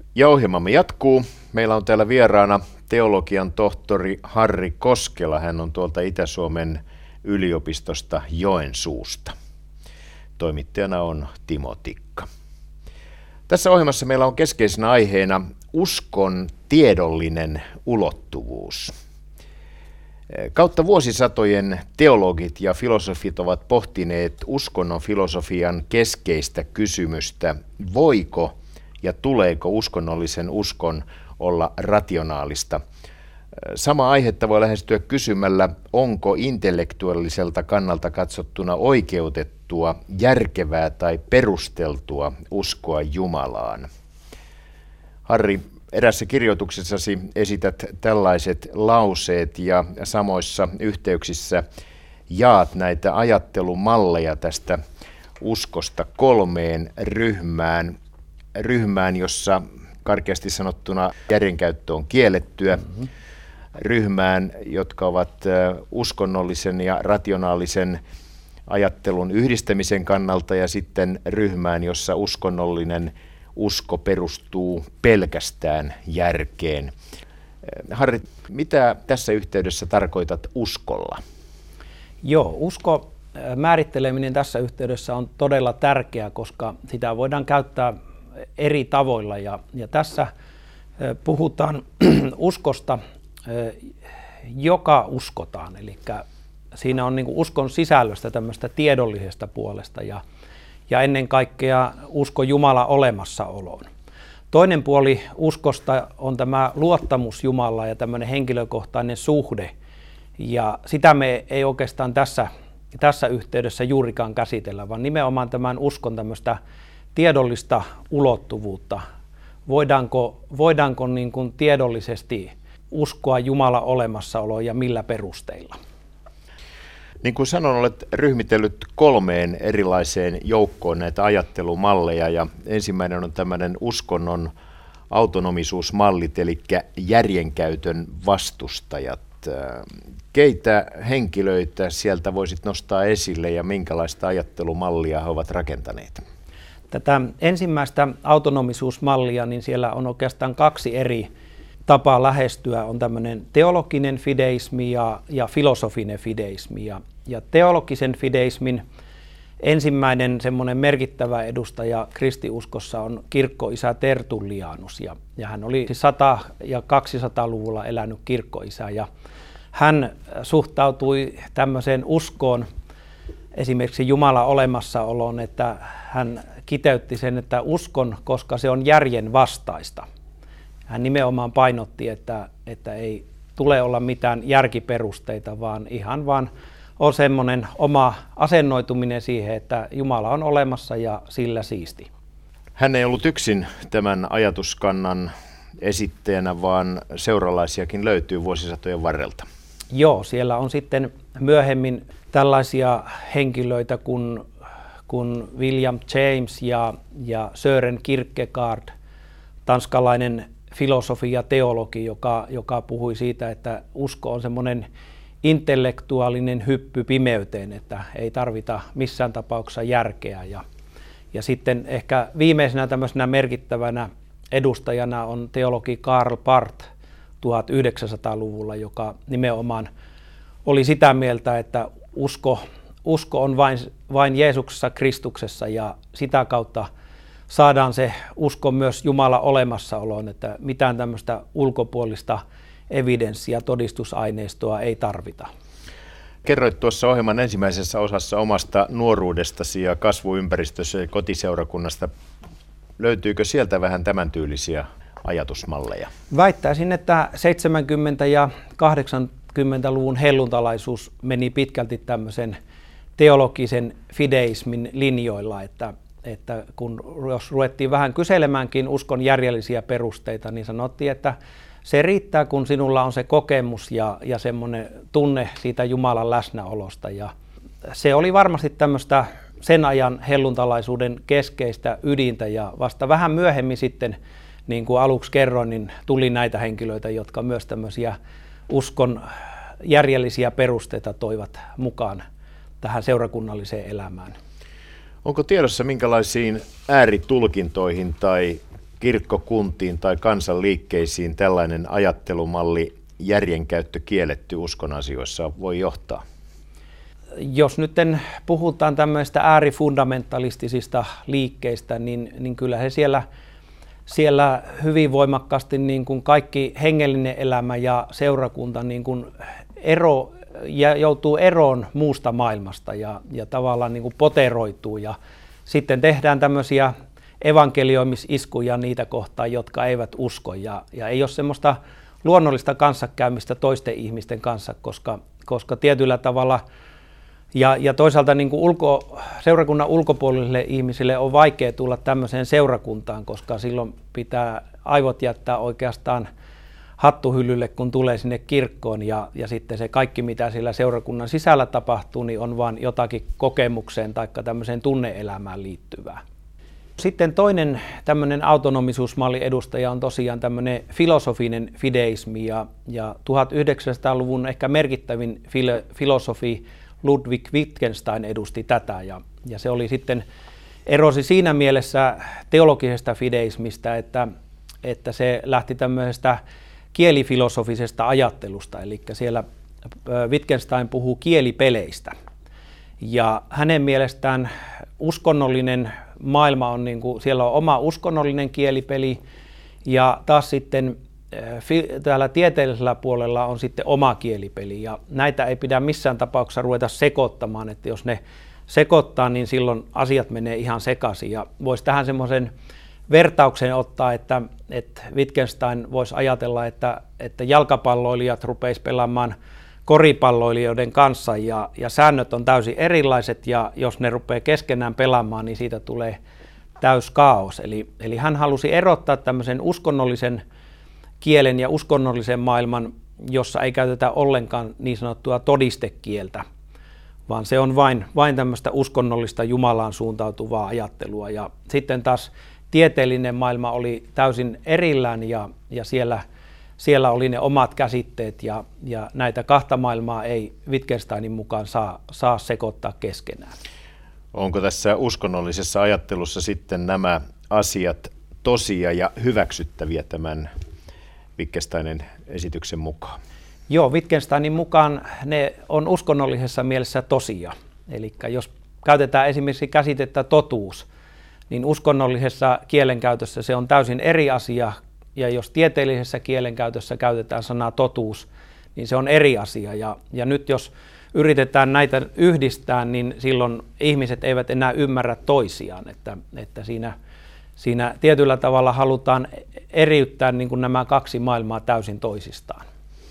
Ja ohjelmamme jatkuu. Meillä on täällä vieraana teologian tohtori Harri Koskela. Hän on tuolta Itä-Suomen yliopistosta Joensuusta. Toimittajana on Timo Tikka. Tässä ohjelmassa meillä on keskeisenä aiheena uskon tiedollinen ulottuvuus. Kautta vuosisatojen teologit ja filosofit ovat pohtineet uskonnon filosofian keskeistä kysymystä, voiko ja tuleeko uskonnollisen uskon olla rationaalista. Sama aihetta voi lähestyä kysymällä, onko intellektuaaliselta kannalta katsottuna oikeutettua, järkevää tai perusteltua uskoa Jumalaan. Harri, erässä kirjoituksessasi esität tällaiset lauseet ja samoissa yhteyksissä jaat näitä ajattelumalleja tästä uskosta kolmeen ryhmään, jossa karkeasti sanottuna järjenkäyttö on kiellettyä, ryhmään, jotka ovat uskonnollisen ja rationaalisen ajattelun yhdistämisen kannalta, ja sitten ryhmään, jossa uskonnollinen usko perustuu pelkästään järkeen. Harri, mitä tässä yhteydessä tarkoitat uskolla? Joo, usko määritteleminen tässä yhteydessä on todella tärkeää, koska sitä voidaan käyttää eri tavoilla. Ja tässä puhutaan uskosta, joka uskotaan. Eli siinä on niin kuin uskon sisällöstä tämmöistä tiedollisesta puolesta ja ennen kaikkea usko Jumalan olemassaoloon. Toinen puoli uskosta on tämä luottamus Jumalaan ja tämmöinen henkilökohtainen suhde. Ja sitä me ei oikeastaan tässä yhteydessä juurikaan käsitellä, vaan nimenomaan tämän uskon tämmöistä tiedollista ulottuvuutta. Voidaanko niin kuin tiedollisesti uskoa Jumalan olemassaoloon ja millä perusteilla? Niin kuin sanon, olet ryhmitellyt kolmeen erilaiseen joukkoon näitä ajattelumalleja, ja ensimmäinen on tämmöinen uskonnon autonomisuusmallit, eli järjenkäytön vastustajat. Keitä henkilöitä sieltä voisit nostaa esille ja minkälaista ajattelumallia he ovat rakentaneet? Tätä ensimmäistä autonomisuusmallia, niin siellä on oikeastaan kaksi eri tapaa lähestyä. On tämmöinen teologinen fideismi ja filosofinen fideismi. Ja teologisen fideismin ensimmäinen semmoinen merkittävä edustaja kristiuskossa on kirkkoisä Tertullianus. Ja hän oli 100- ja 200-luvulla elänyt kirkkoisä. Ja hän suhtautui tämmöiseen uskoon, esimerkiksi Jumalan olemassaoloon, että hän kiteytti sen, että uskon, koska se on järjen vastaista. Hän nimenomaan painotti, että ei tule olla mitään järkiperusteita, vaan ihan vaan on semmoinen oma asennoituminen siihen, että Jumala on olemassa ja sillä siisti. Hän ei ollut yksin tämän ajatuskannan esittäjänä, vaan seuralaisiakin löytyy vuosisatojen varrelta. Joo, siellä on sitten myöhemmin tällaisia henkilöitä kuin William James ja Søren Kierkegaard, tanskalainen filosofi ja teologi, joka puhui siitä, että usko on semmoinen intellektuaalinen hyppy pimeyteen, että ei tarvita missään tapauksessa järkeä. Ja sitten ehkä viimeisenä tämmöisenä merkittävänä edustajana on teologi Karl Barth 1900-luvulla, joka nimenomaan oli sitä mieltä, että usko on vain Jeesuksessa Kristuksessa ja sitä kautta saadaan se usko myös Jumalan olemassaoloon, että mitään tämmöistä ulkopuolista evidenssiä, todistusaineistoa ei tarvita. Kerroit tuossa ohjelman ensimmäisessä osassa omasta nuoruudestasi ja kasvuympäristössä ja kotiseurakunnasta. Löytyykö sieltä vähän tämän tyylisiä ajatusmalleja? Väittäisin, että 70- ja 80-luvun helluntalaisuus meni pitkälti tämmöisen teologisen fideismin linjoilla, että jos ruvettiin vähän kyselemäänkin uskon järjellisiä perusteita, niin sanottiin, että se riittää, kun sinulla on se kokemus ja semmoinen tunne siitä Jumalan läsnäolosta. Ja se oli varmasti tämmöistä sen ajan helluntalaisuuden keskeistä ydintä, ja vasta vähän myöhemmin sitten, niin kuin aluksi kerroin, niin tuli näitä henkilöitä, jotka myös tämmöisiä uskon järjellisiä perusteita toivat mukaan tähän seurakunnalliseen elämään. Onko tiedossa minkälaisiin ääritulkintoihin tai kirkkokuntiin tai kansanliikkeisiin tällainen ajattelumalli, järjenkäyttö kielletty uskon asioissa, voi johtaa? Jos nyt puhutaan tämmöistä äärifundamentalistisista liikkeistä, niin kyllä he siellä hyvin voimakkaasti niin kuin kaikki hengellinen elämä ja seurakunta niin kuin joutuu eroon muusta maailmasta ja tavallaan niin kuin poteroituu. Ja sitten tehdään tämmöisiä evankelioimisiskuja niitä kohtaan, jotka eivät usko. Ja ei ole semmoista luonnollista kanssakäymistä toisten ihmisten kanssa, koska tietyllä tavalla ja toisaalta niin kuin seurakunnan ulkopuolisille ihmisille on vaikea tulla tämmöiseen seurakuntaan, koska silloin pitää aivot jättää oikeastaan hattuhyllylle, kun tulee sinne kirkkoon ja sitten se kaikki, mitä siellä seurakunnan sisällä tapahtuu, niin on vain jotakin kokemukseen tai tämmöiseen tunne-elämään liittyvää. Sitten toinen tämmöinen autonomisuusmallin edustaja on tosiaan tämmöinen filosofinen fideismi ja 1900-luvun ehkä merkittävin filosofi Ludwig Wittgenstein edusti tätä ja se oli sitten erosi siinä mielessä teologisesta fideismistä, että se lähti tämmöisestä kielifilosofisesta ajattelusta, eli siellä Wittgenstein puhuu kielipeleistä ja hänen mielestään uskonnollinen maailma on niin kuin, siellä on oma uskonnollinen kielipeli ja taas sitten täällä tieteellisellä puolella on sitten oma kielipeli ja näitä ei pidä missään tapauksessa ruveta sekoittamaan, että jos ne sekoittaa, niin silloin asiat menee ihan sekaisin ja voisi tähän semmoisen vertauksen ottaa, että Wittgenstein voisi ajatella, että jalkapalloilijat rupeisi pelaamaan koripalloilijoiden kanssa ja säännöt on täysin erilaiset ja jos ne rupeaa keskenään pelaamaan, niin siitä tulee täys kaos. Eli hän halusi erottaa tämmöisen uskonnollisen kielen ja uskonnollisen maailman, jossa ei käytetä ollenkaan niin sanottua todistekieltä, vaan se on vain tämmöistä uskonnollista Jumalaan suuntautuvaa ajattelua. Ja sitten taas tieteellinen maailma oli täysin erillään ja siellä oli ne omat käsitteet ja näitä kahta maailmaa ei Wittgensteinin mukaan saa sekoittaa keskenään. Onko tässä uskonnollisessa ajattelussa sitten nämä asiat tosia ja hyväksyttäviä tämän Wittgensteinin esityksen mukaan? Joo, Wittgensteinin mukaan ne on uskonnollisessa mielessä tosia. Eli jos käytetään esimerkiksi käsitettä totuus, niin uskonnollisessa kielenkäytössä se on täysin eri asia. Ja jos tieteellisessä kielenkäytössä käytetään sanaa totuus, niin se on eri asia. Ja nyt jos yritetään näitä yhdistää, niin silloin ihmiset eivät enää ymmärrä toisiaan. Että siinä tietyllä tavalla halutaan eriyttää niin kuin nämä kaksi maailmaa täysin toisistaan.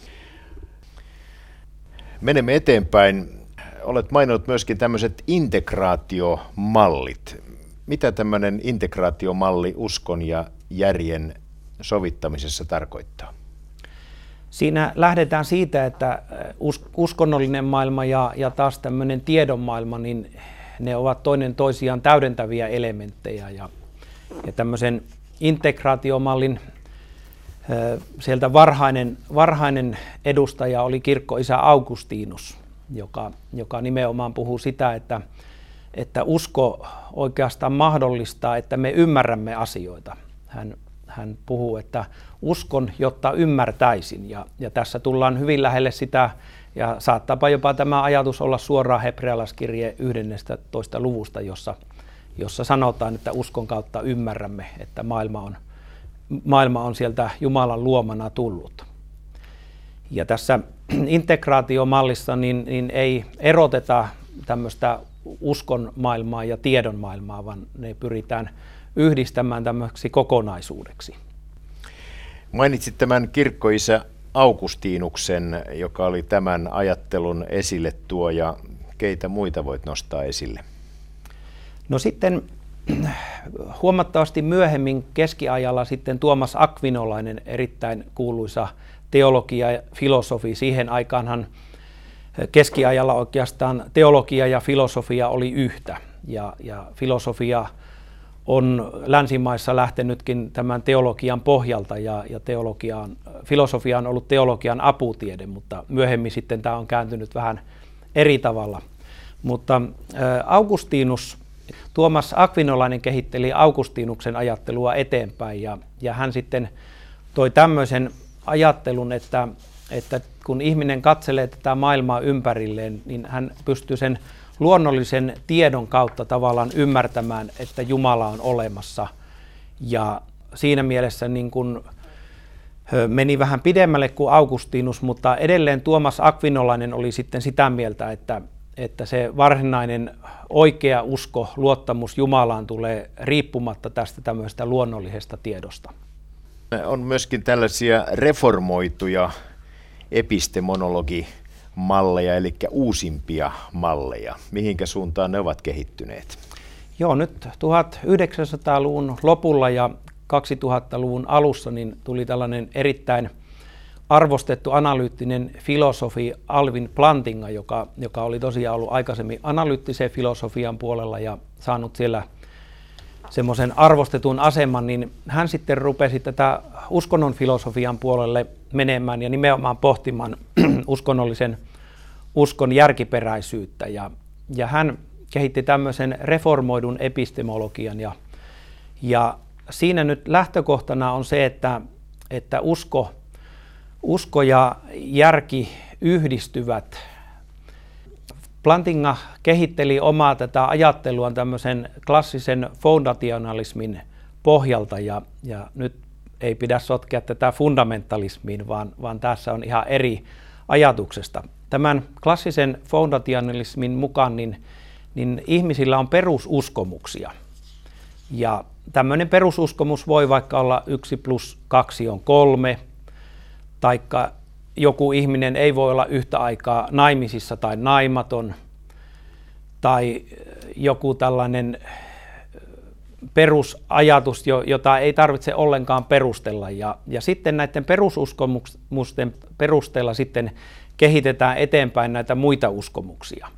Menemme eteenpäin. Olet maininnut myöskin tämmöiset integraatiomallit. Mitä tämmöinen integraatiomalli uskon ja järjen sovittamisessa tarkoittaa? Siinä lähdetään siitä, että uskonnollinen maailma ja taas tämmöinen tiedon maailma, niin ne ovat toinen toisiaan täydentäviä elementtejä. Ja tämmöisen integraatiomallin sieltä varhainen edustaja oli kirkkoisä Augustinus, joka nimenomaan puhuu sitä, että usko oikeastaan mahdollistaa, että me ymmärrämme asioita. Hän puhuu, että uskon, jotta ymmärtäisin. Ja tässä tullaan hyvin lähelle sitä, ja saattaapa jopa tämä ajatus olla suoraan hebrealaiskirjeen 11. luvusta, jossa sanotaan, että uskon kautta ymmärrämme, että maailma on sieltä Jumalan luomana tullut. Ja tässä integraatiomallissa niin ei eroteta tämmöistä uskon maailmaa ja tiedon maailmaa, vaan ne pyritään yhdistämään tämmöiseksi kokonaisuudeksi. Mainitsit tämän kirkkoisä Augustinuksen, joka oli tämän ajattelun esille tuoja. Keitä muita voit nostaa esille? No sitten huomattavasti myöhemmin keskiajalla sitten Tuomas Akvinolainen, erittäin kuuluisa teologia ja filosofi. Siihen aikaanhan keskiajalla oikeastaan teologia ja filosofia oli yhtä ja filosofia on länsimaissa lähtenytkin tämän teologian pohjalta ja filosofia on ollut teologian aputiede, mutta myöhemmin sitten tämä on kääntynyt vähän eri tavalla. Mutta Augustinus Tuomas Akvinolainen kehitteli Augustinuksen ajattelua eteenpäin ja hän sitten toi tämmöisen ajattelun, että kun ihminen katselee tätä maailmaa ympärilleen, niin hän pystyy sen luonnollisen tiedon kautta tavallaan ymmärtämään, että Jumala on olemassa. Ja siinä mielessä niin kuin meni vähän pidemmälle kuin Augustinus, mutta edelleen Tuomas Akvinolainen oli sitten sitä mieltä, että se varsinainen oikea usko, luottamus Jumalaan tulee riippumatta tästä tämmöisestä luonnollisesta tiedosta. On myöskin tällaisia reformoituja epistemonologimalleja, eli uusimpia malleja. Mihinkä suuntaan ne ovat kehittyneet? Joo, nyt 1900-luvun lopulla ja 2000-luvun alussa niin tuli tällainen erittäin arvostettu analyyttinen filosofi Alvin Plantinga, joka oli tosiaan ollut aikaisemmin analyyttisen filosofian puolella ja saanut siellä semmoisen arvostetun aseman, niin hän sitten rupesi tätä uskonnon filosofian puolelle menemään ja nimenomaan pohtimaan uskonnollisen uskon järkiperäisyyttä. Ja hän kehitti tämmöisen reformoidun epistemologian ja siinä nyt lähtökohtana on se, että usko ja järki yhdistyvät. Plantinga kehitteli omaa tätä ajattelua tämmöisen klassisen foundationalismin pohjalta ja nyt ei pidä sotkea tätä fundamentalismiin, vaan tässä on ihan eri ajatuksesta. Tämän klassisen foundationalismin mukaan niin ihmisillä on perususkomuksia. Ja tämmöinen perususkomus voi vaikka olla 1+2 on 3, taikka joku ihminen ei voi olla yhtä aikaa naimisissa tai naimaton, tai joku tällainen perusajatus, jota ei tarvitse ollenkaan perustella. Ja sitten näiden perususkomusten perusteella sitten kehitetään eteenpäin näitä muita uskomuksia.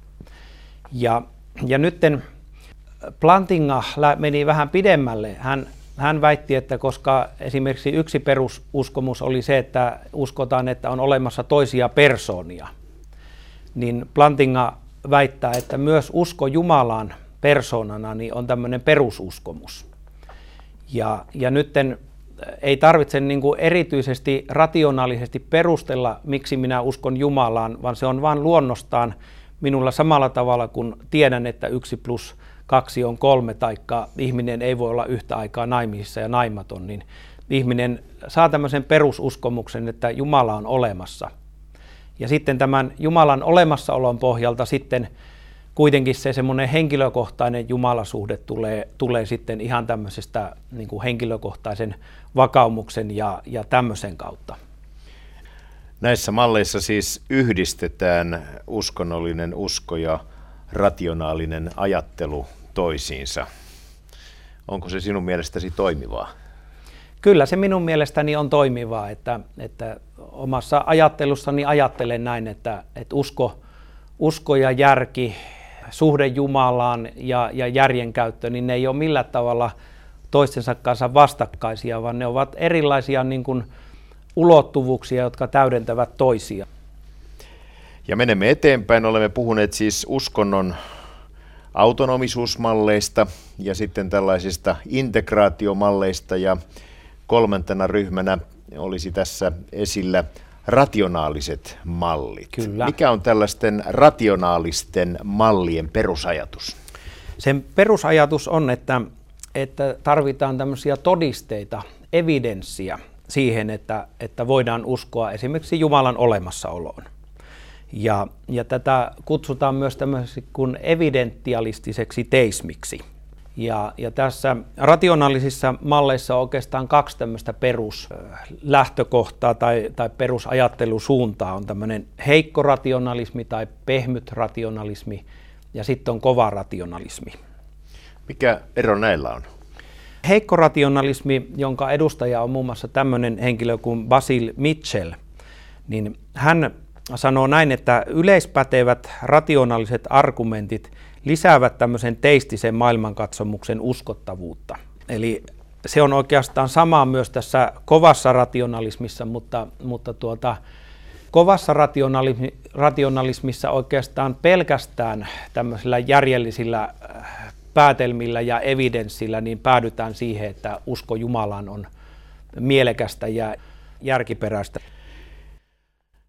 Ja nytten Plantinga meni vähän pidemmälle. Hän väitti, että koska esimerkiksi yksi perususkomus oli se, että uskotaan, että on olemassa toisia persoonia, niin Plantinga väittää, että myös usko Jumalaan persoonana niin on tämmöinen perususkomus. Ja nytten ei tarvitse niin kuin erityisesti rationaalisesti perustella, miksi minä uskon Jumalaan, vaan se on vain luonnostaan minulla samalla tavalla kuin tiedän, että 1+2 on 3, taikka ihminen ei voi olla yhtä aikaa naimisissa ja naimaton, niin ihminen saa tämmöisen perususkomuksen, että Jumala on olemassa. Ja sitten tämän Jumalan olemassaolon pohjalta sitten kuitenkin se semmoinen henkilökohtainen jumalasuhde tulee sitten ihan tämmöisestä niin kuin henkilökohtaisen vakaumuksen ja tämmöisen kautta. Näissä malleissa siis yhdistetään uskonnollinen usko ja rationaalinen ajattelu toisiinsa. Onko se sinun mielestäsi toimivaa? Kyllä se minun mielestäni on toimivaa, että omassa ajattelussani ajattelen näin, että usko ja järki, suhde Jumalaan ja järjen käyttö, niin ne ei ole millään tavalla toistensa kanssa vastakkaisia, vaan ne ovat erilaisia niin kuin ulottuvuuksia, jotka täydentävät toisia. Ja menemme eteenpäin. Olemme puhuneet siis uskonnon autonomisuusmalleista ja sitten tällaisista integraatiomalleista ja kolmantena ryhmänä olisi tässä esillä rationaaliset mallit. Kyllä. Mikä on tällaisten rationaalisten mallien perusajatus? Sen perusajatus on, että tarvitaan tämmöisiä todisteita, evidenssiä siihen, että voidaan uskoa esimerkiksi Jumalan olemassaoloon. Ja tätä kutsutaan myös tämmöiseksi kuin evidentialistiseksi teismiksi. Ja tässä rationaalisissa malleissa on oikeastaan kaksi tämmöistä peruslähtökohtaa tai perusajattelusuuntaa. On tämmöinen heikko rationalismi tai pehmyt rationalismi ja sitten on kova rationalismi. Mikä ero näillä on? Heikko rationalismi, jonka edustaja on muun muassa tämmöinen henkilö kuin Basil Mitchell, niin hän sanoo näin, että yleispätevät rationaaliset argumentit lisäävät tämmöisen teistisen maailmankatsomuksen uskottavuutta. Eli se on oikeastaan sama myös tässä kovassa rationalismissa, mutta kovassa rationalismissa oikeastaan pelkästään tämmöisillä järjellisillä päätelmillä ja evidenssillä niin päädytään siihen, että usko Jumalaan on mielekästä ja järkiperäistä.